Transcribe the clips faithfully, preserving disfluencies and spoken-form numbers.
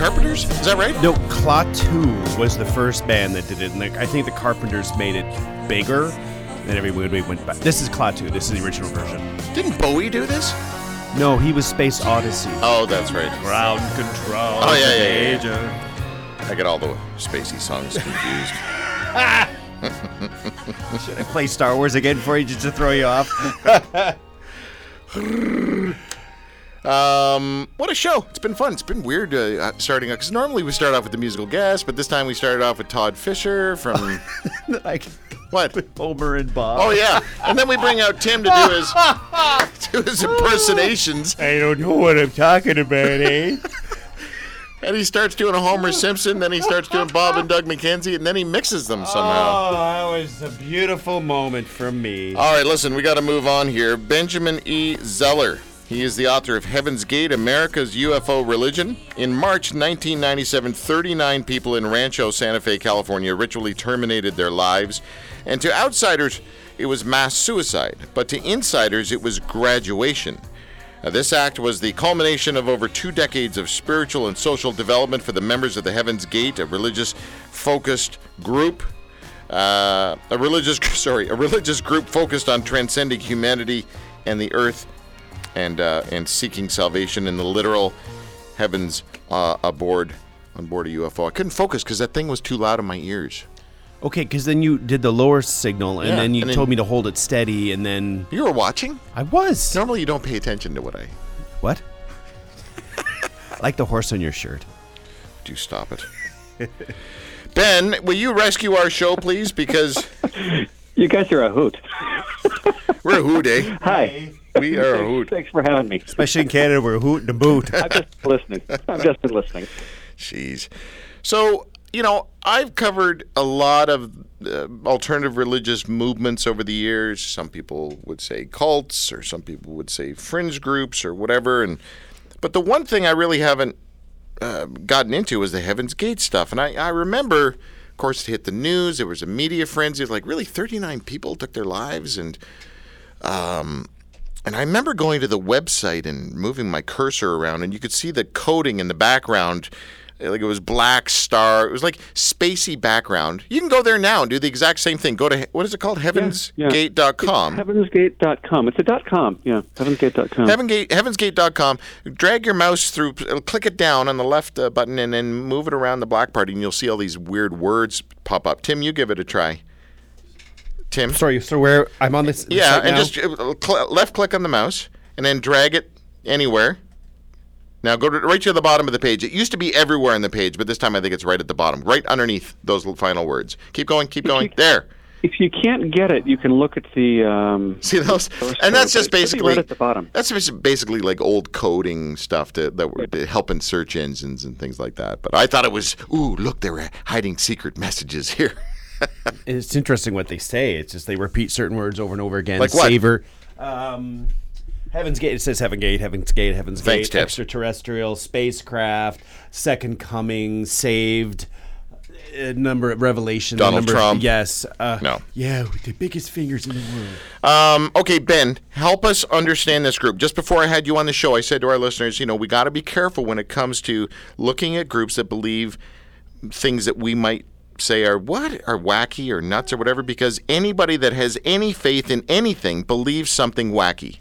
Carpenters? Is that right? No, Klaatu was the first band that did it, and the, I think the Carpenters made it bigger, and everybody went back. This is Klaatu. This is the original version. Didn't Bowie do this? No, he was Space Odyssey. Oh, that's right. Ground control. Oh, yeah, yeah, yeah, yeah. I get all the spacey songs confused. Should I play Star Wars again for you just to throw you off? um, what a show. It's been fun. It's been weird uh, starting out, because normally we start off with the musical guest, but this time we started off with Todd Fisher from... like what? Homer and Bob. Oh, yeah. And then we bring out Tim to do his, do his impersonations. I don't know what I'm talking about, eh? And he starts doing a Homer Simpson, then he starts doing Bob and Doug McKenzie, and then he mixes them somehow. Oh, that was a beautiful moment for me. All right, listen, we got to move on here. Benjamin E. Zeller. He is the author of Heaven's Gate, America's U F O Religion. In March nineteen ninety-seven, thirty-nine people in Rancho Santa Fe, California, ritually terminated their lives. And to outsiders, it was mass suicide. But to insiders, it was graduation. Now, this act was the culmination of over two decades of spiritual and social development for the members of the Heaven's Gate, a religious-focused group. Uh, a religious, sorry, a religious group focused on transcending humanity and the earth, and uh, and seeking salvation in the literal heavens uh, aboard on board a U F O. I couldn't focus because that thing was too loud in my ears. Okay, because then you did the lower signal, and Yeah, then you and then- told me to hold it steady, and then You were watching? I was. Normally you don't pay attention to what I What? Like the horse on your shirt. do. Stop it. Ben, will you rescue our show, please? Because You guys are a hoot. we're a hoot, eh? Hi. We are a hoot. Thanks for having me. Especially in Canada, we're hooting the boot. I've just been listening. I've just been listening. Jeez. So, you know, I've covered a lot of uh, alternative religious movements over the years. Some people would say cults, or some people would say fringe groups, or whatever. And but the one thing I really haven't uh, gotten into is the Heaven's Gate stuff. And I, I remember, of course, it hit the news. There was a media frenzy. Like, really, thirty-nine people took their lives. And um, and I remember going to the website and moving my cursor around, and you could see the coding in the background. Like, it was black star. It was like spacey background. You can go there now and do the exact same thing. Go to, what is it called? heavens gate dot com. heavens gate dot com. It's a dot com. Yeah, heavens gate dot com. Heaven Gate, heavens gate dot com. Drag your mouse through, click it down on the left uh, button, and then move it around the black part, and you'll see all these weird words pop up. Tim, you give it a try. Tim? Sorry, so where I'm on this. this Yeah, right and now? just uh, cl- left click on the mouse, and then drag it anywhere. Now go to, right to the bottom of the page. It used to be everywhere on the page, but this time I think it's right at the bottom, right underneath those final words. Keep going, keep going. you- There. If you can't get it, you can look at the. Um, See those? source And that's code, just but it should be basically right at the bottom. That's just basically like old coding stuff to, that were to help in search engines and things like that. But I thought it was, ooh, look, they were hiding secret messages here. It's interesting what they say. It's just they repeat certain words over and over again. Like what? Savor. Um, Heaven's Gate. It says Heaven Gate, Heaven's Gate, Heaven's Thanks, Gate. Tips. Extraterrestrial, spacecraft, Second Coming, Saved. Uh, number of Revelation. Donald number, Trump. Yes. Uh, No. Yeah, with the biggest fingers in the world. Um, okay, Ben, help us understand this group. Just before I had you on the show, I said to our listeners, you know, we got to be careful when it comes to looking at groups that believe things that we might say are what are wacky or nuts or whatever, because anybody that has any faith in anything believes something wacky.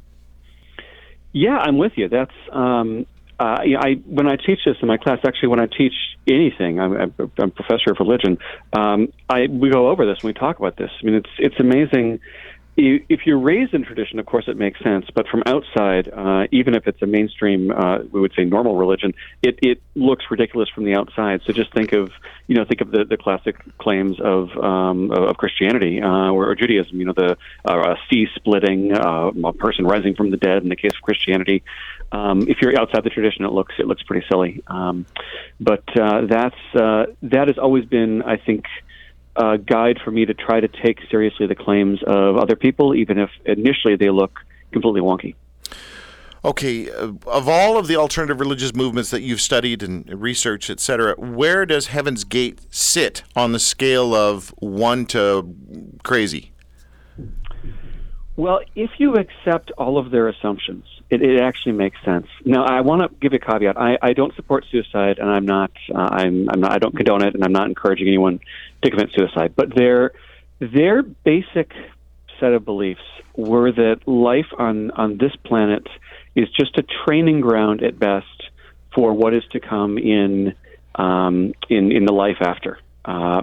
Yeah, I'm with you. That's um, uh, yeah, I when I teach this in my class. Actually, when I teach anything, I'm, I'm a professor of religion. Um, I we go over this and we talk about this. I mean, it's it's amazing. You, if you're raised in tradition, of course, it makes sense. But from outside, uh, even if it's a mainstream, uh, we would say normal religion, it, it looks ridiculous from the outside. So just think of, you know, think of the, the classic claims of um, of Christianity uh, or, or Judaism. You know, the uh, sea splitting, uh, a person rising from the dead. In the case of Christianity, um, if you're outside the tradition, it looks it looks pretty silly. Um, but uh, that's uh, that has always been, I think, Uh, guide for me to try to take seriously the claims of other people, even if initially they look completely wonky. Okay, uh, of all of the alternative religious movements that you've studied and researched, et cetera, where does Heaven's Gate sit on the scale of one to crazy? Well, if you accept all of their assumptions, it, it actually makes sense. Now, I want to give a caveat. I, I don't support suicide, and I'm not. Uh, I'm, I'm not. I don't condone it, and I'm not encouraging anyone to commit suicide. But their their basic set of beliefs were that life on on this planet is just a training ground at best for what is to come in um, in in the life after. Uh,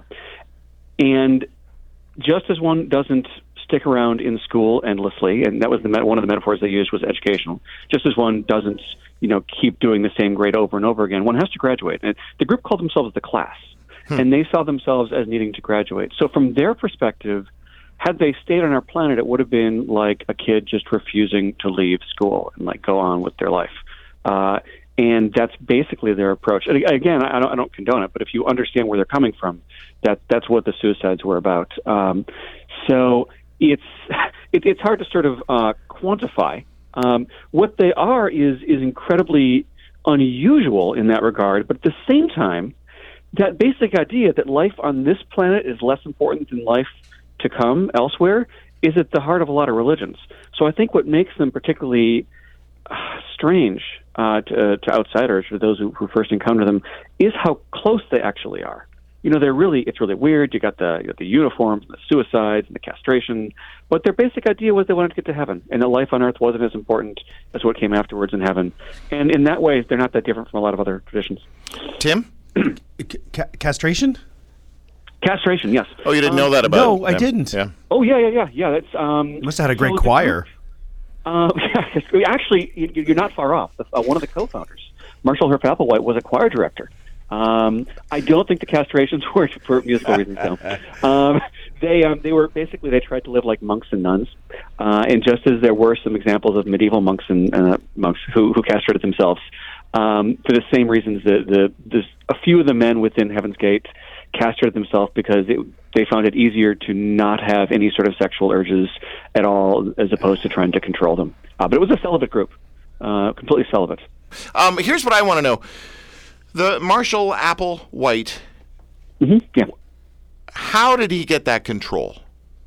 and just as one doesn't stick around in school endlessly, and that was the one of the metaphors they used was educational. Just as one doesn't, you know, keep doing the same grade over and over again, one has to graduate. And the group called themselves the class, hmm. and they saw themselves as needing to graduate. So from their perspective, had they stayed on our planet, it would have been like a kid just refusing to leave school and like go on with their life. Uh, and that's basically their approach. And again, I don't, I don't condone it, but if you understand where they're coming from, that that's what the suicides were about. Um, so. It's it, it's hard to sort of uh, quantify. Um, what they are is is incredibly unusual in that regard, but at the same time, that basic idea that life on this planet is less important than life to come elsewhere is at the heart of a lot of religions. So I think what makes them particularly uh, strange uh, to, to outsiders, or those who, who first encounter them, is how close they actually are. You know, they're really, it's really weird. You got the you got the uniforms, and the suicides, and the castration. But their basic idea was they wanted to get to heaven, and that life on earth wasn't as important as what came afterwards in heaven. And in that way, they're not that different from a lot of other traditions. Tim? Ca- castration? Castration, yes. Oh, you didn't um, know that about No, them. I didn't. Yeah. Oh, yeah, yeah, yeah. Yeah, that's... Um, Must have had a great so choir. Uh, actually, you're not far off. Uh, one of the co-founders, Marshall Herff Applewhite, was a choir director. Um, I don't think the castrations were for musical reasons, though. Um, they um, they were basically they tried to live like monks and nuns, uh, and just as there were some examples of medieval monks and uh, monks who, who castrated themselves, um, for the same reasons, the, the the a few of the men within Heaven's Gate castrated themselves because it, they found it easier to not have any sort of sexual urges at all, as opposed to trying to control them. Uh, but it was a celibate group, uh, completely celibate. Um, here's what I want to know. The Marshall Applewhite, mm-hmm. yeah. How did he get that control?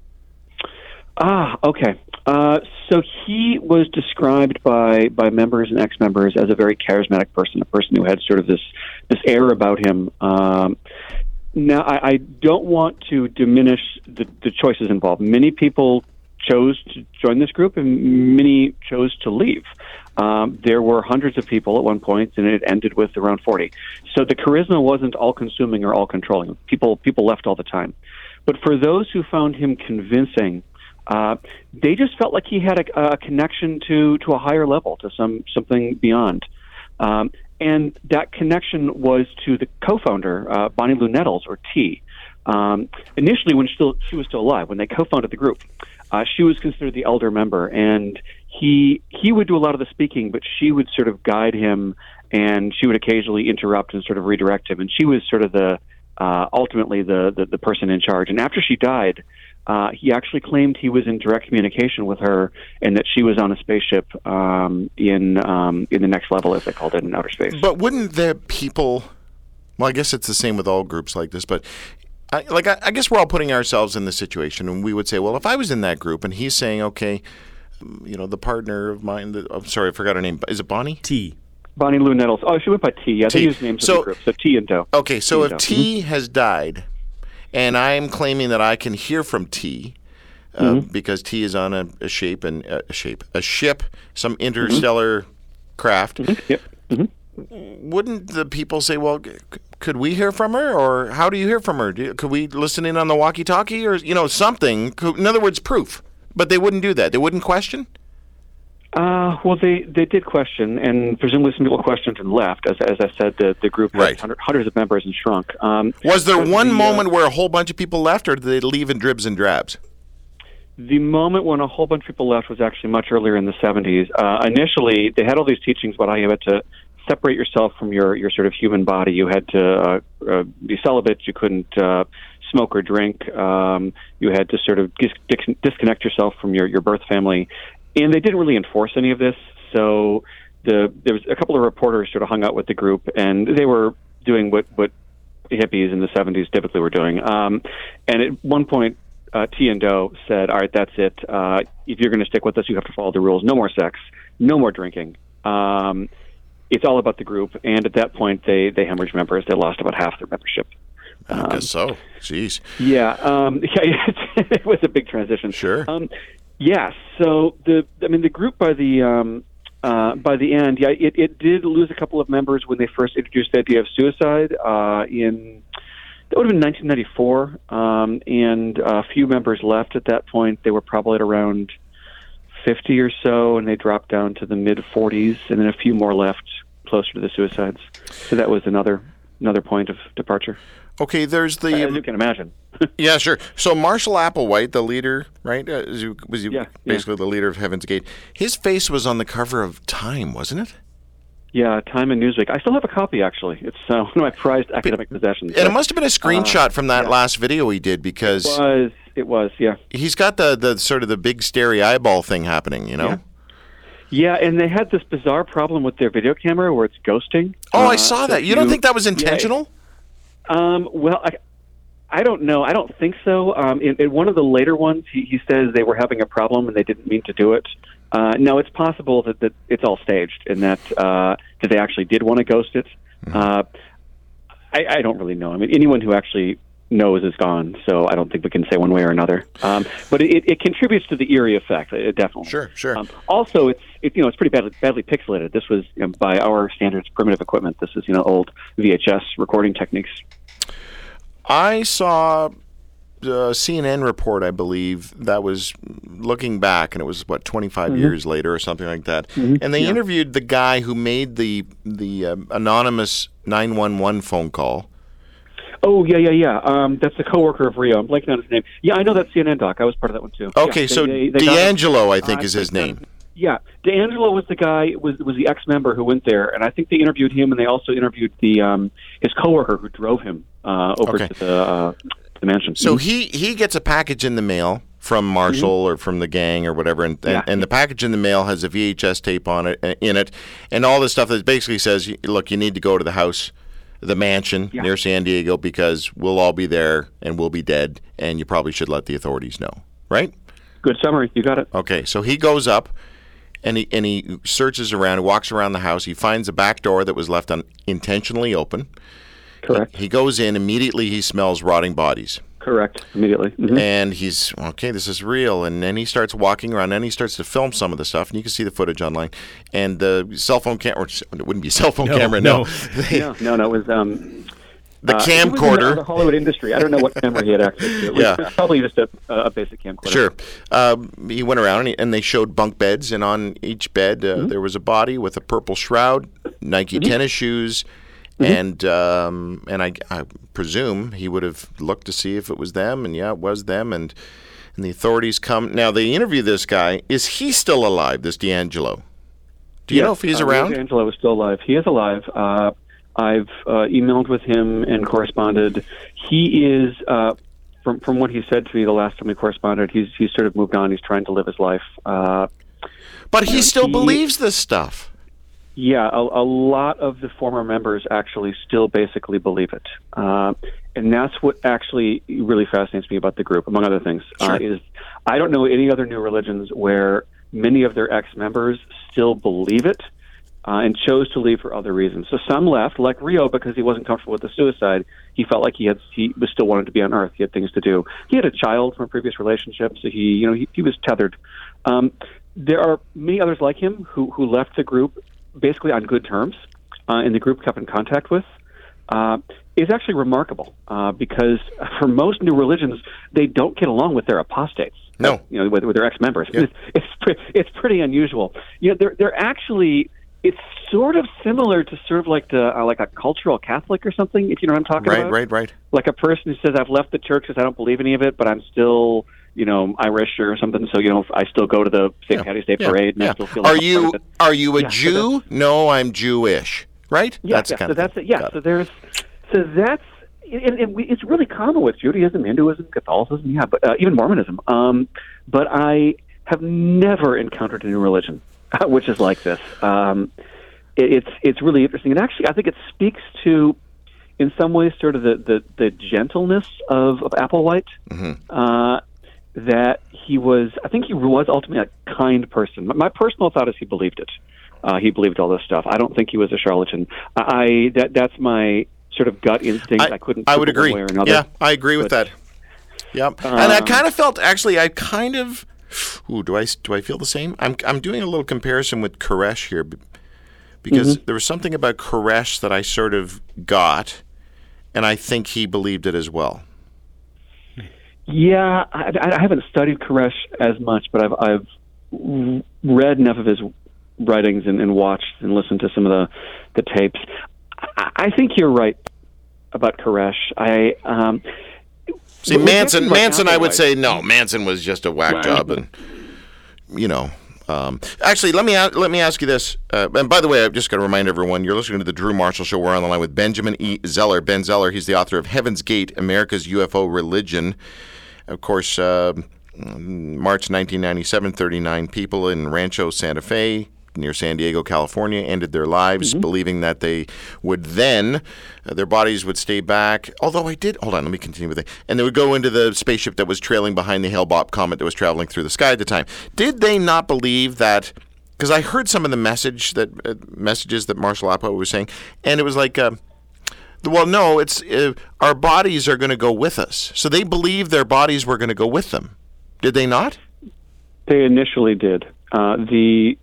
Ah, okay. Uh, so he was described by, by members and ex-members as a very charismatic person, a person who had sort of this, this air about him. Um, now, I, I don't want to diminish the, the choices involved. Many people chose to join this group, and many chose to leave. Um, there were hundreds of people at one point, and it ended with around forty. So the charisma wasn't all-consuming or all-controlling. People people left all the time. But for those who found him convincing, uh, they just felt like he had a, a connection to, to a higher level, to some something beyond. Um, and that connection was to the co-founder, uh, Bonnie Lou Nettles, or T. Um, initially, when she, still, she was still alive, when they co-founded the group, uh, she was considered the elder member, and he he would do a lot of the speaking, but she would sort of guide him, and she would occasionally interrupt and sort of redirect him, and she was sort of the uh, ultimately the, the the person in charge. And after she died, uh, he actually claimed he was in direct communication with her, and that she was on a spaceship um, in um, in the next level, as they called it, in outer space. But wouldn't the people? Well, I guess it's the same with all groups like this, but. I, like I, I guess we're all putting ourselves in the situation, and we would say, well, if I was in that group, and he's saying, okay, you know, the partner of mine, the, I'm sorry, I forgot her name. Is it Bonnie? T. Bonnie Lou Nettles. Oh, she went by T. Yeah, T. they use names so, of the group. So T and Doe. Okay, so T if and T mm-hmm. has died, and I'm claiming that I can hear from T, uh, mm-hmm. because T is on a, a shape and uh, a shape, a ship, some interstellar mm-hmm. craft. Mm-hmm. Yep. Mm-hmm. Wouldn't the people say, well, c- could we hear from her, or how do you hear from her? Do, could we listen in on the walkie-talkie, or you know something? In other words, proof. But they wouldn't do that. They wouldn't question. Uh, well, they, they did question, and presumably some people questioned and left. As as I said, the the group had right. hundred, hundreds of members and shrunk. Um, Was there one the, moment uh, where a whole bunch of people left, or did they leave in dribs and drabs? The moment when a whole bunch of people left was actually much earlier in the seventies. Uh, initially, they had all these teachings about how you had to separate yourself from your, your sort of human body. You had to uh, uh, be celibate. You couldn't uh, smoke or drink. Um, you had to sort of dis- dis- disconnect yourself from your, your birth family. And they didn't really enforce any of this. So the there was a couple of reporters sort of hung out with the group, and they were doing what, what hippies in the seventies typically were doing. Um, and at one point, uh, Tian Do said, all right, that's it. Uh, if you're going to stick with us, you have to follow the rules. No more sex, no more drinking. Um, it's all about the group. And at that point, they, they hemorrhaged members. They lost about half their membership. I Um, guess so. Jeez. Yeah, um, yeah, it was a big transition. Sure. Um, yeah, so the I mean the group by the um, uh, by the end, yeah, it, it did lose a couple of members when they first introduced the idea of suicide uh, in that would have been nineteen ninety-four, um, and a few members left at that point. They were probably at around fifty or so, and they dropped down to the mid forties, and then a few more left closer to the suicides. So that was another another point of departure. Okay, there's the... As you can imagine. Yeah, sure. So Marshall Applewhite, the leader, right? Uh, was he, was he Yeah, basically the leader of Heaven's Gate? His face was on the cover of Time, wasn't it? Yeah, Time and Newsweek. I still have a copy, actually. It's uh, one of my prized academic possessions. And it must have been a screenshot uh, from that yeah. last video he did, because It was, it was, yeah. he's got the, the sort of the big starry eyeball thing happening, you know? Yeah. Yeah, and they had this bizarre problem with their video camera where it's ghosting. Oh, Uh, I saw so that. You if don't think that was intentional? Um, well, I, I don't know. I don't think so. Um, in, in one of the later ones, he, he says they were having a problem and they didn't mean to do it. Uh, no, it's possible that, that it's all staged and that uh, that they actually did want to ghost it. Mm-hmm. Uh, I, I don't really know. I mean, anyone who actually knows is gone, so I don't think we can say one way or another. Um, but it, it contributes to the eerie effect. It definitely. Sure, sure. Um, also, it's it, you know it's pretty badly, badly pixelated. This was you know, by our standards primitive equipment. This is you know old V H S recording techniques. I saw a C N N report, I believe, that was looking back, and it was, what, twenty-five Mm-hmm. years later or something like that. Mm-hmm. And they Yeah. interviewed the guy who made the, the uh, anonymous nine one one phone call. Oh, yeah, yeah, yeah. Um, that's the coworker of Rio. I'm blanking on his name. Yeah, I know that C N N doc. I was part of that one, too. Okay, Yeah, so they- they got him. D'Angelo, I think, Uh, is his they got name. him. Yeah, D'Angelo was the guy, was was the ex-member who went there, and I think they interviewed him, and they also interviewed the um, his coworker who drove him uh, over Okay. to the, uh, the mansion. So he, he gets a package in the mail from Marshall or from the gang or whatever, and, and, Mm-hmm. Yeah. and the package in the mail has a V H S tape on it, in it, and all this stuff that basically says, look, you need to go to the house, the mansion Yeah. near San Diego, because we'll all be there and we'll be dead, and you probably should let the authorities know, right? Good summary. You got it. Okay, so he goes up and he and he searches around, walks around the house. He finds a back door that was left un, intentionally open. Correct. He goes in, immediately he smells rotting bodies. Correct. Immediately. Mhm. And he's, okay, this is real. And then he starts walking around, and he starts to film some of the stuff, and you can see the footage online. And the cell phone camera, it wouldn't be a cell phone No, camera, no. no. They- No, no, no. It was um, the uh, it was in the- camcorder. the Hollywood industry. I don't know what camera he had access to. It was Yeah. probably just a, a basic camcorder. Sure. Um, he went around and, he, and they showed bunk beds, and on each bed uh, Mm-hmm. there was a body with a purple shroud, Nike tennis shoes, Mm-hmm. and um, and I, I presume he would have looked to see if it was them, and yeah, it was them, and and the authorities come. Now they interview this guy. Is he still alive? This D'Angelo? Do you Yes, know if he's uh, around? Angelo is still alive. He is alive. Uh, I've uh, emailed with him and corresponded. He is, uh, from from what he said to me the last time we corresponded, he's he's sort of moved on. He's trying to live his life. Uh, But he still he- believes this stuff. yeah, a, a lot of the former members actually still basically believe it, uh, and that's what actually really fascinates me about the group, among other things. Sure. Uh, is I don't know any other new religions where many of their ex-members still believe it. Uh, and chose to leave for other reasons. So some left, like Rio, because he wasn't comfortable with the suicide. He felt like he had he was still wanted to be on Earth. He had things to do. He had a child from a previous relationship, so he you know he, he was tethered. Um, there are many others like him who who left the group basically on good terms, uh, and the group kept in contact with. Uh, is actually remarkable uh, because for most new religions, they don't get along with their apostates. No. you know, with, with their ex-members. Yeah. It's it's, pre- it's pretty unusual. You know, they're they're actually. It's sort of similar to sort of like the uh, like a cultural Catholic or something, if you know what I'm talking Right, about. right, right. Like a person who says, "I've left the church because I don't believe any of it, but I'm still, you know, Irish or something. So you know, I still go to the Saint Yeah, Patty's Day yeah, parade, and yeah. I still feel." Are like I'm you part of it. are you a Yeah, so Jew? No, I'm Jewish. Right? Yeah, that's yeah. the kind So of that's thing. it. Yeah. Got So it. there's, so that's, and, and we, it's really common with Judaism, Hinduism, Catholicism, yeah, but uh, even Mormonism. Um, but I have never encountered a new religion which is like this. Um, it, it's it's really interesting, and actually, I think it speaks to, in some ways, sort of the the, the gentleness of, of Applewhite. Mm-hmm. Uh, that he was, I think he was ultimately a kind person. My personal thought is he believed it. Uh, he believed all this stuff. I don't think he was a charlatan. I that that's my sort of gut instinct. I, I couldn't. I would agree. One way or another. Yeah, I agree with but, that. Yep. Um, and I kind of felt actually. I kind of. Ooh, do I do I feel the same? I'm I'm doing a little comparison with Koresh here, because mm-hmm. there was something about Koresh that I sort of got, and I think he believed it as well. Yeah, I, I haven't studied Koresh as much, but I've I've read enough of his writings and, and watched and listened to some of the the tapes. I, I think you're right about Koresh. I um, see Manson. Manson, I would say no. Manson was just a whack job, and you know. Um, actually, let me let me ask you this. Uh, and by the way, I've just got to remind everyone, you're listening to the Drew Marshall Show. We're on the line with Benjamin E. Zeller. Ben Zeller, he's the author of Heaven's Gate, America's U F O Religion. Of course, uh, March nineteen ninety-seven, thirty-nine people in Rancho Santa Fe near San Diego, California, ended their lives mm-hmm. believing that they would then, uh, their bodies would stay back. Although I did, hold on, let me continue with it. And they would go into the spaceship that was trailing behind the Hale-Bopp comet that was traveling through the sky at the time. Did they not believe that, because I heard some of the message that uh, messages that Marshall Appa was saying, and it was like, uh, well, no, it's uh, our bodies are going to go with us. So they believed their bodies were going to go with them. Did they not? They initially did. Uh, the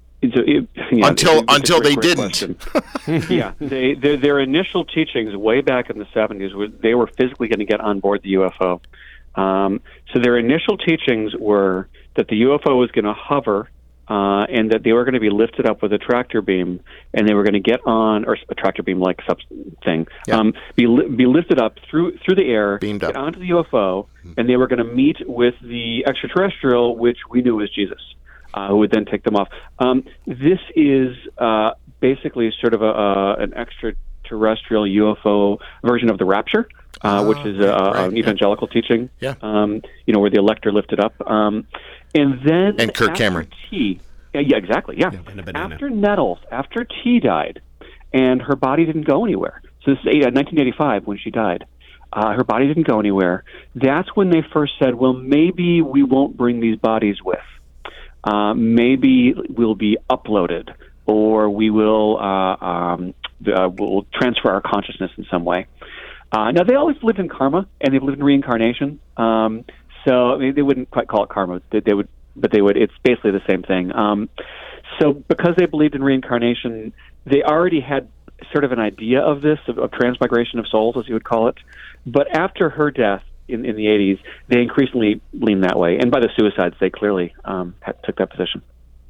It, yeah, until it's, it's until great, they great didn't. yeah, they their, their initial teachings way back in the seventies were they were physically going to get on board the U F O. Um, so their initial teachings were that the U F O was going to hover uh, and that they were going to be lifted up with a tractor beam, and they were going to get on, or a tractor beam like thing, yeah. um, be li- be lifted up through through the air, beamed get up onto the U F O, mm-hmm. and they were going to meet with the extraterrestrial, which we knew was Jesus. Uh, who would then take them off. Um, this is uh, basically sort of a, uh, an extraterrestrial U F O version of the rapture, uh, oh, which is a, right, an evangelical yeah. teaching. Yeah. Um, you know, where the elector lifted up, um, and then and Kirk Cameron. T, yeah, yeah, exactly, yeah. yeah after Nettles, after T died, and her body didn't go anywhere. So this is nineteen eighty-five when she died. Uh, her body didn't go anywhere. That's when they first said, "Well, maybe we won't bring these bodies with." Uh, maybe we'll be uploaded, or we will uh, um, uh, we'll transfer our consciousness in some way. Uh, now, they always lived in karma, and they've lived in reincarnation. Um, so I mean, they wouldn't quite call it karma. They, they would, but they would. It's basically the same thing. Um, so, because they believed in reincarnation, they already had sort of an idea of this, of, of transmigration of souls, as you would call it. But after her death, In, in the eighties, they increasingly leaned that way. And by the suicides, they clearly um, had, took that position.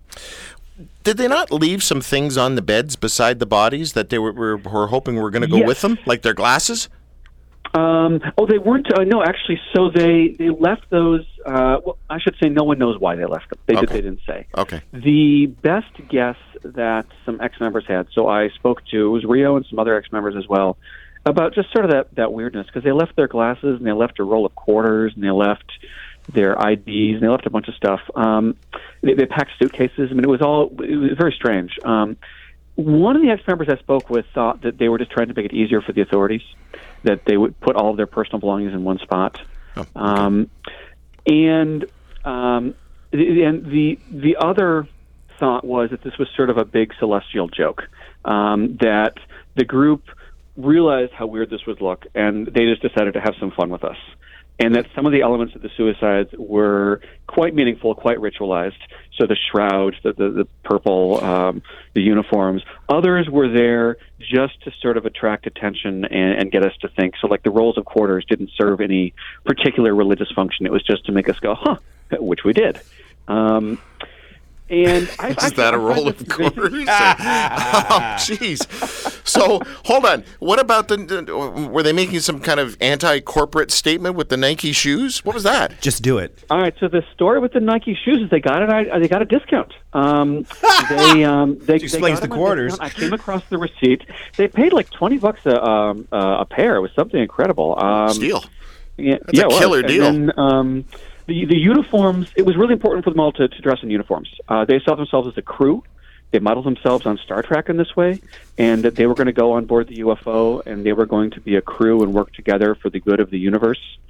Did they not leave some things on the beds beside the bodies that they were, were, were hoping were going to go yes. with them, like their glasses? Um, oh, they weren't. Uh, no, actually, so they, they left those. Uh, well, I should say no one knows why they left them. They, okay. did, they didn't say. Okay. The best guess that some ex-members had, so I spoke to, it was Rio and some other ex-members as well, about just sort of that, that weirdness, because they left their glasses, and they left a roll of quarters, and they left their I Ds, and they left a bunch of stuff. Um, they, they packed suitcases. I mean, it was all, it was very strange. Um, one of the ex-members I spoke with thought that they were just trying to make it easier for the authorities, that they would put all of their personal belongings in one spot. Oh, okay. um, and um, the, and the the other thought was that this was sort of a big celestial joke, um, that the group realized how weird this would look, and they just decided to have some fun with us. And that some of the elements of the suicides were quite meaningful, quite ritualized. So the shrouds, the, the, the purple, um, the uniforms. Others were there just to sort of attract attention and, and get us to think. So like the rolls of quarters didn't serve any particular religious function. It was just to make us go, huh, which we did. Um, And I, is I, that I a roll of quarters? Oh, jeez. So hold on. What about the, the? Were they making some kind of anti-corporate statement with the Nike shoes? What was that? Just do it. All right. So the story with the Nike shoes is they got it. I, they got a discount. Um, they um, they, Which explains they the quarters. I came across the receipt. They paid like twenty bucks a um, uh, a pair. It was something incredible. Um, Steal. Yeah, That's yeah, a killer and deal. Then, um, The, the uniforms, it was really important for them all to, to dress in uniforms. Uh, they saw themselves as a crew. They modeled themselves on Star Trek in this way, and that they were going to go on board the U F O, and they were going to be a crew and work together for the good of the universe.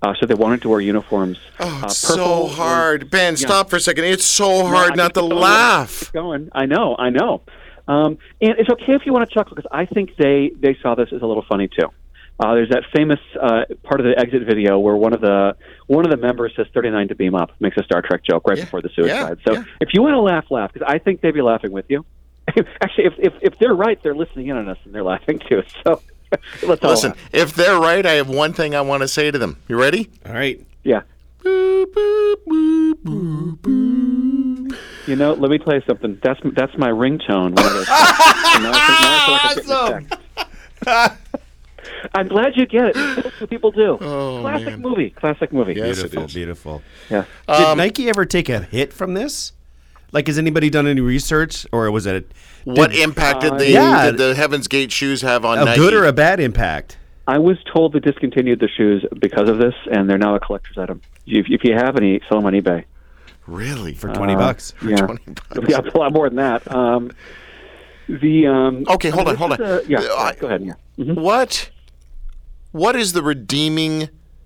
Uh, so they wanted to wear uniforms. Oh, it's uh, so hard. was, Ben, yeah. stop for a second. It's so hard No, not to keep going. laugh. Keep going. I know, I know. Um, and it's okay if you want to chuckle, because I think they, they saw this as a little funny, too. Uh, there's that famous uh, part of the exit video where one of the one of the members says thirty-nine to beam up, makes a Star Trek joke right Yeah. before the suicide. Yeah. So Yeah. if you want to laugh, laugh, because I think they'd be laughing with you. Actually, if, if if they're right, they're listening in on us and they're laughing too. So let's all Listen, laugh. if they're right, I have one thing I want to say to them. You ready? All right. Yeah. Boop, boop, boop, boop, boop. You know, let me tell you something. That's that's my ringtone. When I go, and now I feel- now I feel like I'm getting attacked. I'm glad you get it. That's what people do. Oh, Classic man. movie. Classic movie. Yes, it Beautiful, is. beautiful. Yeah. Did Um, Nike ever take a hit from this? Like, has anybody done any research, or was it What did- impact did Uh, the, yeah. did the Heaven's Gate shoes have on a Nike? good or a bad impact? I was told they discontinued the shoes because of this, and they're now a collector's item. If, if you have any, sell them on eBay. Really? For twenty Uh, bucks. Yeah. twenty bucks. Yeah, a lot more than that. Um, the um, Okay, hold I on, mean, hold this on. is a- yeah, Uh, go ahead. Yeah. Mhm. What what is the redeeming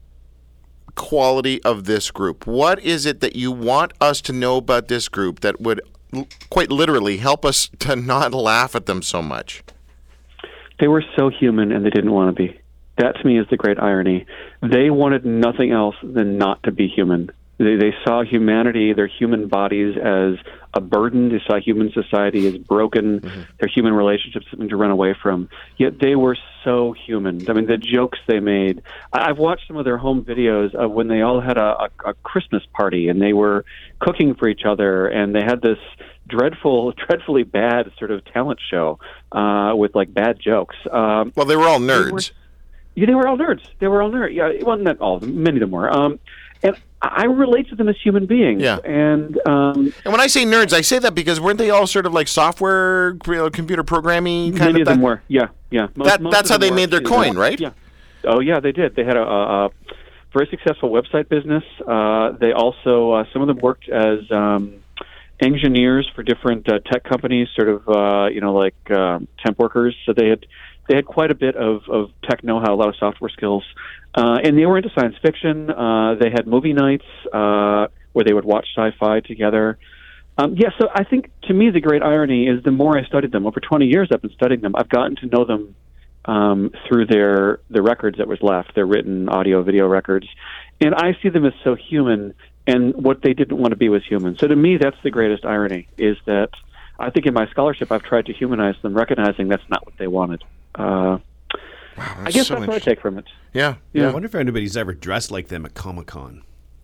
quality of this group? What is it that you want us to know about this group that would l- quite literally help us to not laugh at them so much? They were so human, and they didn't want to be. That, to me, is the great irony. They wanted nothing else than not to be human. They, they saw humanity, their human bodies, as a burden. They saw human society as broken, Mm-hmm. their human relationships something to run away from. Yet they were so human. I mean, the jokes they made. I- I've watched some of their home videos of when they all had a, a, a Christmas party, and they were cooking for each other, and they had this dreadful, dreadfully bad sort of talent show uh, with like bad jokes. Um, Well, they were all were- nerds. yeah, they were all nerds. They were all nerds. Yeah, it wasn't that all of them. Many of them were. Um, and I relate to them as human beings. Yeah. And um, And when I say nerds, I say that because weren't they all sort of like software, you know, computer programming kind many of of them thing? were. Yeah, yeah. Most, That- most that's of how them they were. made their coin, right? Yeah. Oh, yeah, they did. They had a, a, a very successful website business. Uh, they also, uh, some of them worked as um, engineers for different uh, tech companies, sort of, uh, you know, like um, temp workers. So they had they had quite a bit of, of tech know-how, a lot of software skills. Uh, and they were into science fiction. Uh, they had movie nights uh, where they would watch sci-fi together. Um, yeah, so I think, to me, the great irony is the more I studied them, over twenty years I've been studying them, I've gotten to know them um, through their the records that was left, their written audio, video records. And I see them as so human, and what they didn't want to be was human. So to me, that's the greatest irony, is that I think in my scholarship I've tried to humanize them, recognizing that's not what they wanted. Uh, Wow, I guess so that's what I interesting. take from it. Yeah. Yeah. I wonder if anybody's ever dressed like them at Comic Con.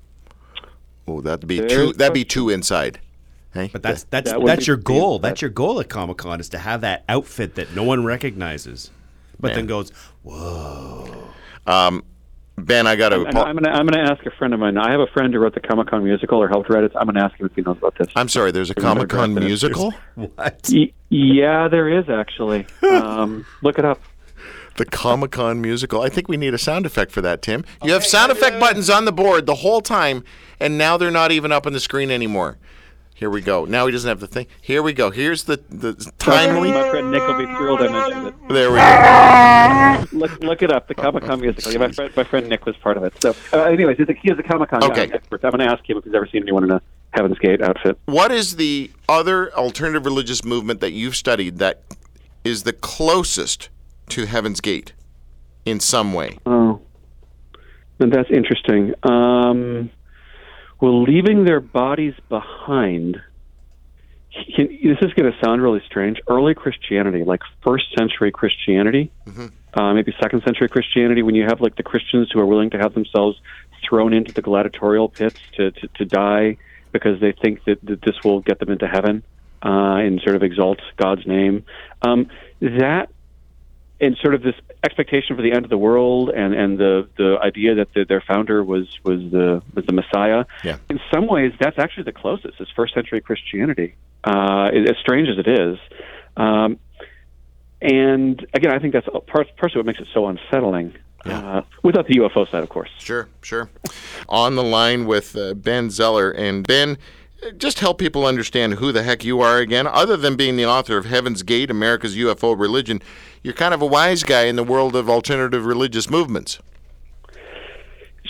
Oh, that'd be There's too. That'd be too inside. Hey, But that's that's that would that's be your the goal. inside. That's your goal at Comic Con, is to have that outfit that no one recognizes, but Man. then goes, Ben, I got to. And I'm gonna I'm gonna ask a friend of mine. I have a friend who wrote the Comic Con musical or helped write it. I'm gonna ask him if he knows about this. I'm sorry. There's a Remember Comic Con Draft musical. what? Y- yeah, there is actually. Um, look it up. The Comic Con musical. I think we need a sound effect for that, Tim. You have sound effect buttons on the board the whole time, and now they're not even up on the screen anymore. Here we go. Now he doesn't have the thing. Here we go. Here's the the timely. My friend Nick will be thrilled I mentioned it. There we go. Look, look it up. The Comic Con musical. Yeah, my friend, my friend Nick was part of it. So, uh, anyways, he's a, he is a Comic Con Okay. expert. I'm going to ask him if he's ever seen anyone in a Heaven's Gate outfit. What is the other alternative religious movement that you've studied that is the closest to Heaven's Gate in some way? Oh, and that's interesting. Um, well, leaving their bodies behind. Can, this is going to sound really strange. Early Christianity, like first century Christianity, uh, maybe second century Christianity, when you have like the Christians who are willing to have themselves thrown into the gladiatorial pits to, to, to die because they think that, that this will get them into heaven uh, and sort of exalt God's name. Um, that and sort of this expectation for the end of the world, and, and the, the idea that the, their founder was was the was the Messiah. Yeah. In some ways, that's actually the closest. Is first century Christianity, uh, as strange as it is. Um, and again, I think that's part part of what makes it so unsettling. Yeah. Uh, without the U F O side, of course. Sure, sure. On the line with uh, Ben Zeller. And Ben, just help people understand who the heck you are again. Other than being the author of Heaven's Gate, America's U F O Religion, you're kind of a wise guy in the world of alternative religious movements.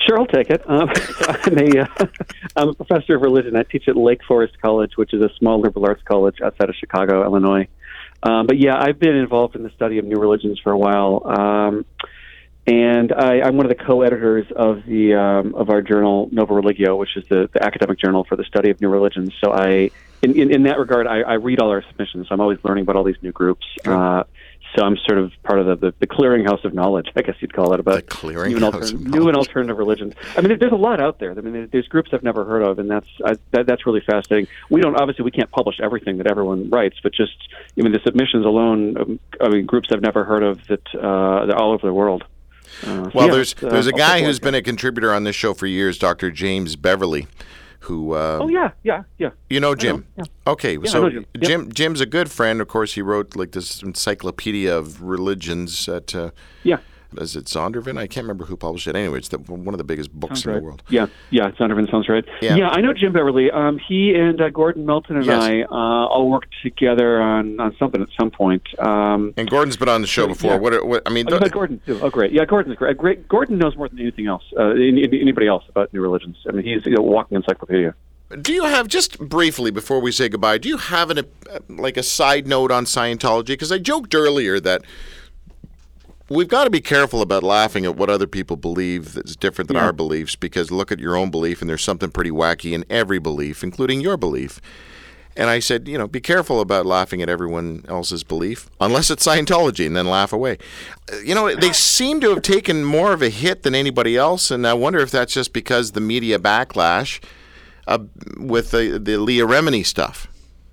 Sure, I'll take it. Um, I'm, a, uh, I'm a professor of religion. I teach at Lake Forest College, which is a small liberal arts college outside of Chicago, Illinois. Um, but yeah, I've been involved in the study of new religions for a while, um, and I, I'm one of the co-editors of the um, of our journal Nova Religio, which is the, the academic journal for the study of new religions. So I, in, in, in that regard, I, I read all our submissions. So I'm always learning about all these new groups. Uh, So I'm sort of part of the, the, the clearinghouse of knowledge, I guess you'd call it, about the new, and alter- new and alternative religions. I mean, there's a lot out there. I mean, there's groups I've never heard of, and that's I, that, that's really fascinating. We don't obviously we can't publish everything that everyone writes, but just I mean the submissions alone. Um, I mean, groups I've never heard of that uh, they're all over the world. Uh, so well, yeah, there's uh, there's a I'll guy take who's one. been a contributor on this show for years, Doctor James Beverly, who uh, Oh yeah, yeah, yeah. you know Jim. yeah. Okay, I so know Jim. Yep. Jim Jim's a good friend. Of course, he wrote like this encyclopedia of religions at uh, Yeah. is it Zondervan? I can't remember who published it. Anyway, it's the, one of the biggest books Sounds in right. the world. Yeah, yeah, Zondervan sounds right. Yeah. Yeah, I know Jim Beverly. Um, he and uh, Gordon Melton and Yes. I uh, all worked together on, on something at some point. Um, And Gordon's been on the show before. Yeah. What, what I mean, Oh, you th- met Gordon too. Oh, great. Yeah, Gordon's great. great. Gordon knows more than anything else, uh, any, anybody else about new religions. I mean, he's a walking encyclopedia. do you have just briefly before we say goodbye? Do you have an, uh, like a side note on Scientology? Because I joked earlier that we've got to be careful about laughing at what other people believe that's different than Yeah. our beliefs. Because look at your own belief, and there's something pretty wacky in every belief, including your belief. And I said, you know, be careful about laughing at everyone else's belief, unless it's Scientology, and then laugh away. Uh, You know, they seem to have taken more of a hit than anybody else, and I wonder if that's just because the media backlash uh, with the, the Leah Remini stuff.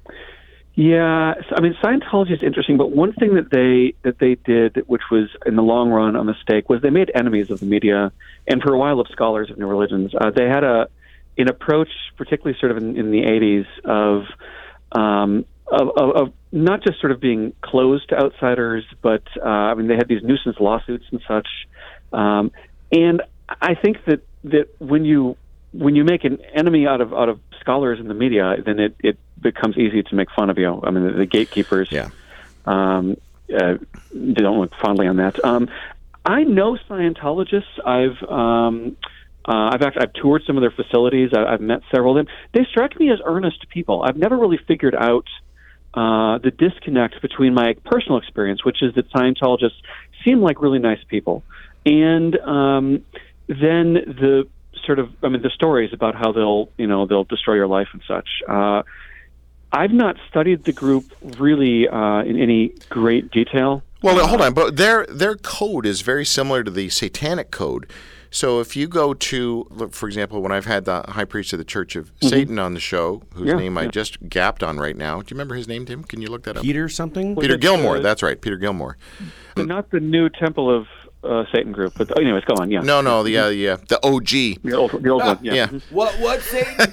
Yeah, so, I mean, Scientology is interesting, but one thing that they that they did, which was in the long run a mistake, was they made enemies of the media and for a while of scholars of new religions. Uh, they had a an approach, particularly sort of in, in the eighties, of, um, of, of of not just sort of being closed to outsiders, but uh, I mean, they had these nuisance lawsuits and such. Um, and I think that that when you when you make an enemy out of out of scholars in the media, then it, it becomes easy to make fun of you. I mean, the, the gatekeepers Yeah. um, uh, they don't look fondly on that. Um, I know Scientologists. I've um, uh, I've actually I've toured some of their facilities. I, I've met several of them. They strike me as earnest people. I've never really figured out uh, the disconnect between my personal experience, which is that Scientologists seem like really nice people, and um, then the sort of, I mean, the stories about how they'll, you know, they'll destroy your life and such. Uh, I've not studied the group really uh, in any great detail. Well, hold on, but their their code is very similar to the Satanic code. So if you go to, look, for example, when I've had the high priest of the Church of mm-hmm. Satan on the show, whose Yeah, name I yeah. just gapped on right now. Do you remember his name, Tim? Can you look that up? Peter something? Was Peter it, Gilmore. uh, That's right, Peter Gilmore. Not the new Temple of uh, Satan group, but anyways, go on. Yeah. No, no, the uh, yeah, the O G. The old, the old one. Yeah. Yeah. What? What? Satan?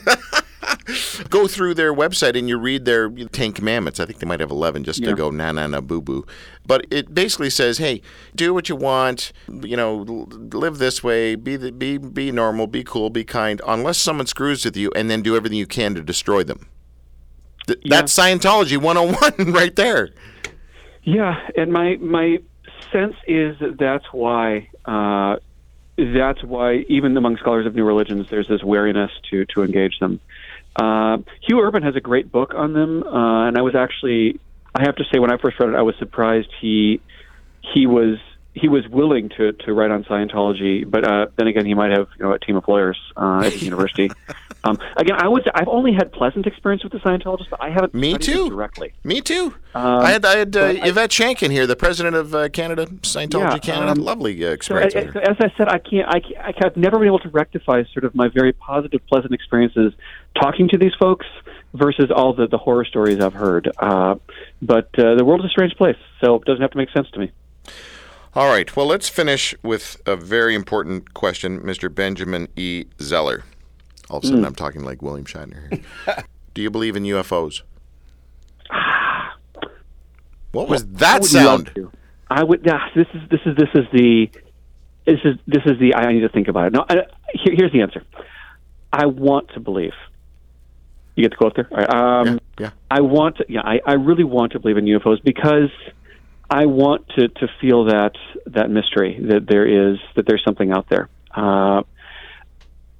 Go through their website and you read their Ten Commandments. I think they might have eleven just to Yeah. go na na na boo boo. But it basically says, hey, do what you want. You know, l- live this way. Be the, be be normal. Be cool. Be kind. Unless someone screws with you, and then do everything you can to destroy them. Th- Yeah. That's Scientology one oh one right there. Yeah, and my my sense is that that's why uh, that's why even among scholars of new religions, there's this wariness to to engage them. Uh, Hugh Urban has a great book on them, uh, and I was actually, I have to say, when I first read it, I was surprised he he was he was willing to, to write on Scientology, but uh, then again, he might have you know a team of lawyers uh, at the university. Um, again, I would I've only had pleasant experience with the Scientologists, but I haven't Me studied too. them directly. Me too. Um, I had I had uh, but I- Yvette Shankin here, the president of uh, Canada, Scientology Yeah, Canada. um, Lovely uh, So, experience. as, with her. as I said, I can't, I can't. I can't- I've never been able to rectify sort of my very positive, pleasant experiences talking to these folks versus all the, the horror stories I've heard. Uh, but uh, the world is a strange place, so it doesn't have to make sense to me. All right. Well, let's finish with a very important question, Mister Benjamin E. Zeller. All of a sudden, Mm. I'm talking like William Shatner here. Do you believe in U F Os? What was I that would sound? love to. I would. Yeah, this is this is this is the this is this is the. I need to think about it. No, I, here, here's the answer. I want to believe. You get the quote there. All right, um, Yeah, yeah. I want to. Yeah, I, I really want to believe in U F Os because I want to, to feel that that mystery that there is that there's something out there. Uh,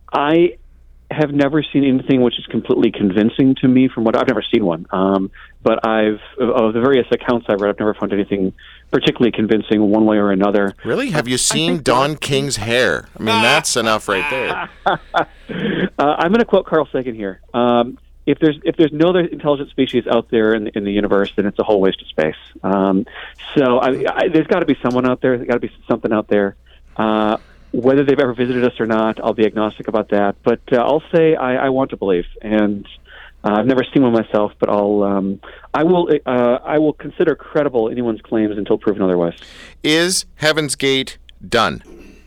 I have never seen anything which is completely convincing to me. From what I've never seen one, um, but I've of the various accounts I've read, I've never found anything particularly convincing one way or another. Really? Have you seen Don King's hair? I mean, that's enough right there. uh, I'm going to quote Carl Sagan here. Um, if there's if there's no other intelligent species out there in the, in the universe, then it's a whole waste of space. Um, so I, I, there's got to be someone out there. There's got to be something out there. Uh, whether they've ever visited us or not, I'll be agnostic about that. But uh, I'll say I, I want to believe, and uh, I've never seen one myself. But I'll um, I will uh, I will consider credible anyone's claims until proven otherwise. Is Heaven's Gate done?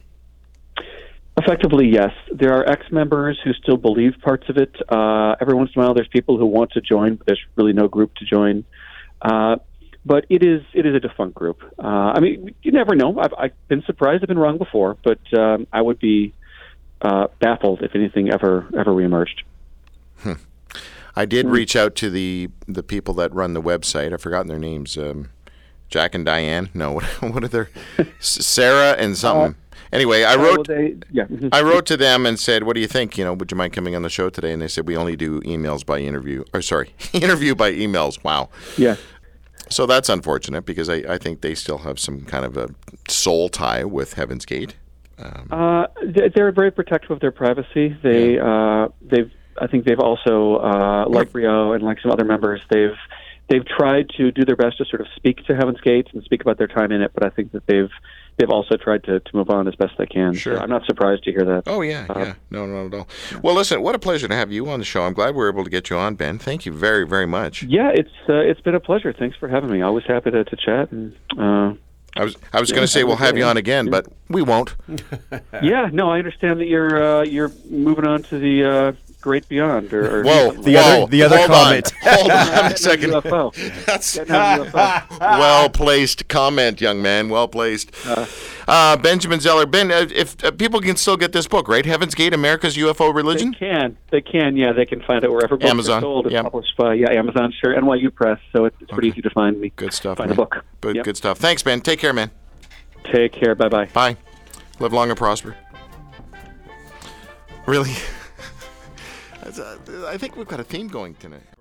Effectively, yes. There are ex-members who still believe parts of it. Uh, every once in a while, there's people who want to join, but there's really no group to join. Uh, but it is it is a defunct group. Uh, I mean, you never know. I've, I've been surprised. I've been wrong before, but um, I would be uh, baffled if anything ever ever reemerged. Hmm. I did mm-hmm. reach out to the the people that run the website. I've forgotten their names. Um, Jack and Diane. No, what, what are their Sarah and something. Uh, Anyway, I wrote. Uh, well, they, yeah. I wrote to them and said, "What do you think? You know, would you mind coming on the show today?" And they said, "We only do emails by interview." Or sorry, interview by emails. Wow. Yeah. So that's unfortunate because I, I think they still have some kind of a soul tie with Heaven's Gate. Um, uh, they're very protective of their privacy. They yeah. uh, they've I think they've also uh, like Rio and like some other members they've they've tried to do their best to sort of speak to Heaven's Gate and speak about their time in it, but I think that they've they've also tried to, to move on as best they can. Sure. So I'm not surprised to hear that. Oh, yeah, uh, yeah. No, no, no. Well, listen, what a pleasure to have you on the show. I'm glad we were able to get you on, Ben. Thank you very, very much. Yeah, it's uh, it's been a pleasure. Thanks for having me. Always happy to, to chat. And uh, I was I was yeah, going to say we'll have you on again, but we won't. Yeah, no, I understand that you're uh, you're moving on to the uh, great beyond. Or, or whoa, the whoa, other the other hold comment. On. Hold on a second. U F O. That's well placed comment, young man. Well placed. Uh, uh, Benjamin Zeller. Ben, uh, if uh, people can still get this book, right? Heaven's Gate, America's U F O Religion? They can. They can, yeah. They can find it wherever books Amazon. are sold. It's yeah. published by yeah, Amazon, sure. N Y U Press, so it's, it's pretty okay. easy to find me. Good stuff, Find man. the book. Good, yep. good stuff. Thanks, Ben. Take care, man. Take care. Bye-bye. Bye. Live long and prosper. Really? I think we've got a theme going tonight.